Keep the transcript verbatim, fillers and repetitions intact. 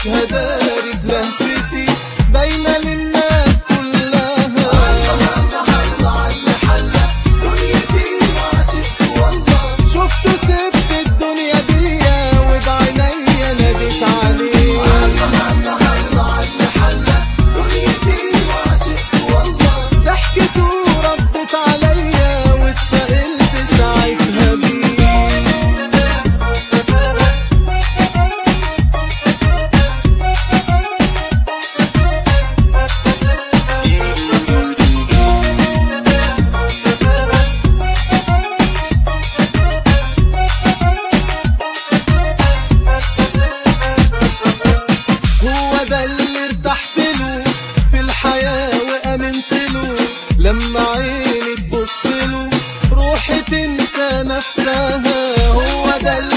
مش هداري بلهفتي باينة للناس كلها. دنيتي وعشقت والله شفت سبت الدنيا دي وبعينيا ناديت عليه. دنيتي وعشقت والله ضحكته ردت عليا واتفائلت ساعتها بيه. هو ده اللي ارتحت له في الحياة وامنت له، لما عيني تبص له روحي تنسى نفسها. هو ده اللي